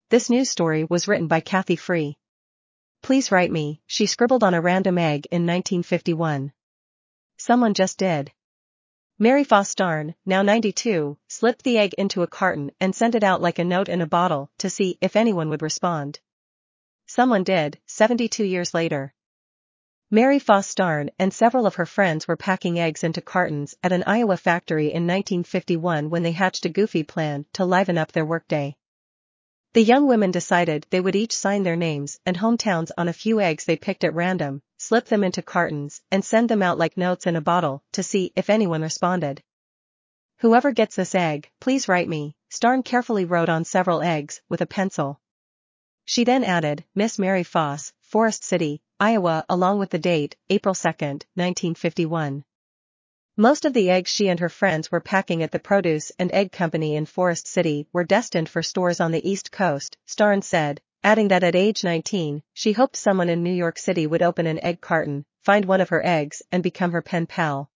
This news story was written by Kathy Free. Please write me, she scribbled on a random egg in 1951. Someone just did. Mary Foss Starn, now 92, slipped the egg into a carton and sent it out like a note in a bottle to see if anyone would respond. Someone did, 72 years later. Mary Foss Starn and several of her friends were packing eggs into cartons at an Iowa factory in 1951 when they hatched a goofy plan to liven up their workday. The young women decided they would each sign their names and hometowns on a few eggs they picked at random, slip them into cartons, and send them out like notes in a bottle to see if anyone responded. Whoever gets this egg, please write me, Starn carefully wrote on several eggs with a pencil. She then added, Miss Mary Foss, Forest City, Iowa, along with the date, April 2, 1951. Most of the eggs she and her friends were packing at the Produce and Egg Company in Forest City were destined for stores on the East Coast, Starn said, adding that at age 19, she hoped someone in New York City would open an egg carton, find one of her eggs, and become her pen pal.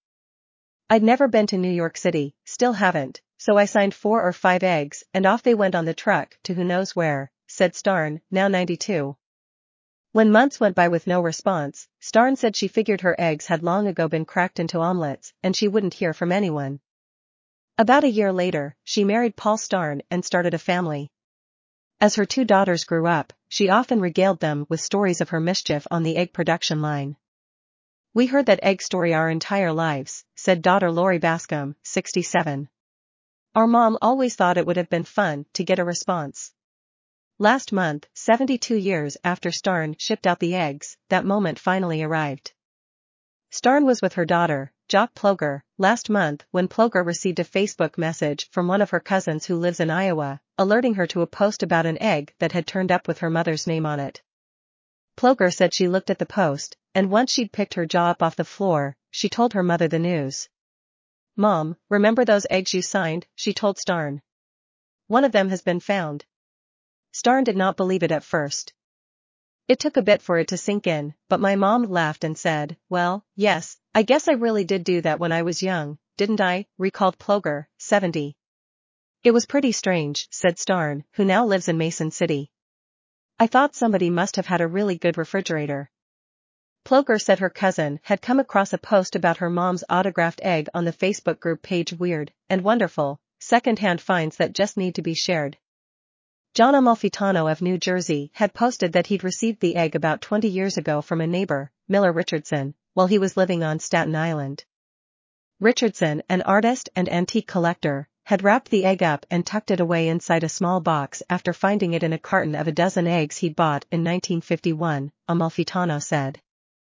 I'd never been to New York City, still haven't, so I signed 4 or 5 eggs and off they went on the truck to who knows where, said Starn, now 92. When months went by with no response, Starn said she figured her eggs had long ago been cracked into omelets and she wouldn't hear from anyone. About a year later, she married Paul Starn and started a family. As her 2 daughters grew up, she often regaled them with stories of her mischief on the egg production line. We heard that egg story our entire lives, said daughter Lori Bascom, 67. Our mom always thought it would have been fun to get a response. Last month, 72 years after Starn shipped out the eggs, that moment finally arrived. Starn was with her daughter, Jock Ploger, last month when Ploger received a Facebook message from one of her cousins who lives in Iowa, alerting her to a post about an egg that had turned up with her mother's name on it. Ploger said she looked at the post, and once she'd picked her jaw up off the floor, she told her mother the news. Mom, remember those eggs you signed, she told Starn. One of them has been found. Starn did not believe it at first. It took a bit for it to sink in, but my mom laughed and said, well, yes, I guess I really did do that when I was young, didn't I, recalled Ploger, 70. It was pretty strange, said Starn, who now lives in Mason City. I thought somebody must have had a really good refrigerator. Ploger said her cousin had come across a post about her mom's autographed egg on the Facebook group page Weird and Wonderful, second-hand finds that just need to be shared. John Amalfitano of New Jersey had posted that he'd received the egg about 20 years ago from a neighbor, Miller Richardson, while he was living on Staten Island. Richardson, an artist and antique collector, had wrapped the egg up and tucked it away inside a small box after finding it in a carton of a dozen eggs he'd bought in 1951, Amalfitano said.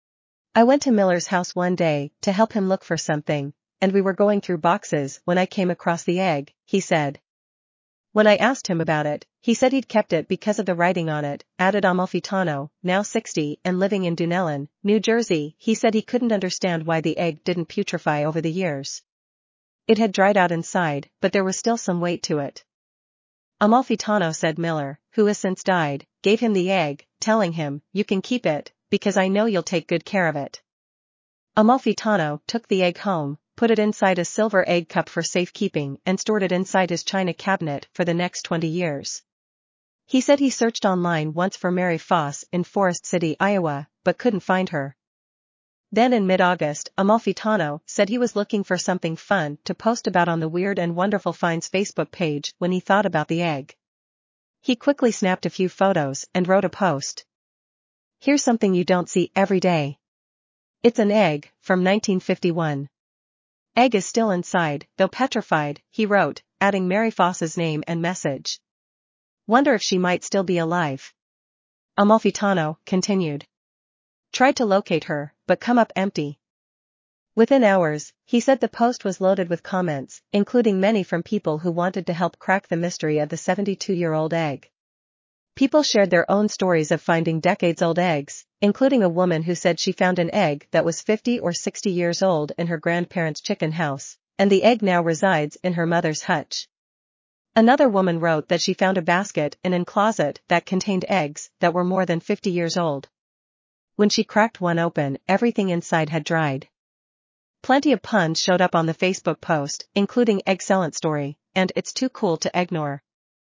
I went to Miller's house one day to help him look for something, and we were going through boxes when I came across the egg, he said. When I asked him about it, he said he'd kept it because of the writing on it, added Amalfitano, now 60 and living in Dunellen, New Jersey. He said he couldn't understand why the egg didn't putrefy over the years. It had dried out inside, but there was still some weight to it. Amalfitano said Miller, who has since died, gave him the egg, telling him, you can keep it, because I know you'll take good care of it. Amalfitano took the egg home, put it inside a silver egg cup for safekeeping and stored it inside his china cabinet for the next 20 years. He said he searched online once for Mary Foss in Forest City, Iowa, but couldn't find her. Then in mid-August, Amalfitano said he was looking for something fun to post about on the Weird and Wonderful Finds Facebook page when he thought about the egg. He quickly snapped a few photos and wrote a post. Here's something you don't see every day. It's an egg, from 1951. Egg is still inside, though petrified, he wrote, adding Mary Foss's name and message. Wonder if she might still be alive. Amalfitano continued. Tried to locate her, but come up empty. Within hours, he said the post was loaded with comments, including many from people who wanted to help crack the mystery of the 72-year-old egg. People shared their own stories of finding decades-old eggs, including a woman who said she found an egg that was 50 or 60 years old in her grandparents' chicken house, and the egg now resides in her mother's hutch. Another woman wrote that she found a basket in a closet that contained eggs that were more than 50 years old. When she cracked one open, everything inside had dried. Plenty of puns showed up on the Facebook post, including Eggcellent Story, and It's Too Cool to Ignore.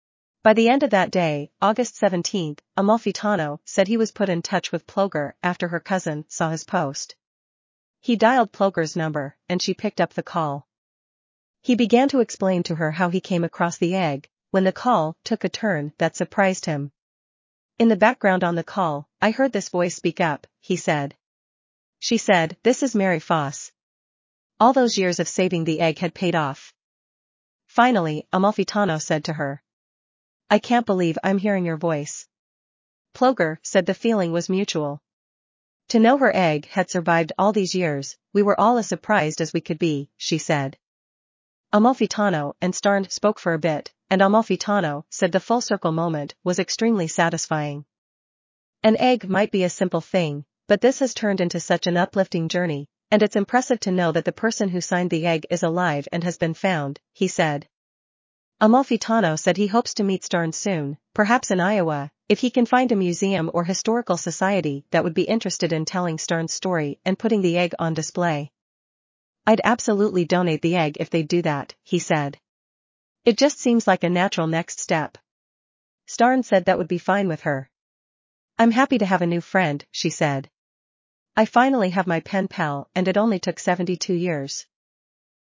By the end of that day, August 17, Amalfitano said he was put in touch with Ploger after her cousin saw his post. He dialed Ploger's number, and she picked up the call. He began to explain to her how he came across the egg, when the call took a turn that surprised him. In the background on the call, I heard this voice speak up, he said. She said, "This is Mary Foss." All those years of saving the egg had paid off. Finally, Amalfitano said to her, "I can't believe I'm hearing your voice." Ploger said the feeling was mutual. To know her egg had survived all these years, we were all as surprised as we could be, she said. Amalfitano and Starn spoke for a bit, and Amalfitano said the full circle moment was extremely satisfying. An egg might be a simple thing, but this has turned into such an uplifting journey, and it's impressive to know that the person who signed the egg is alive and has been found, he said. Amalfitano said he hopes to meet Starn soon, perhaps in Iowa, if he can find a museum or historical society that would be interested in telling Starn's story and putting the egg on display. "I'd absolutely donate the egg if they'd do that," he said. "It just seems like a natural next step." Starn said that would be fine with her. "I'm happy to have a new friend," she said. "I finally have my pen pal and it only took 72 years.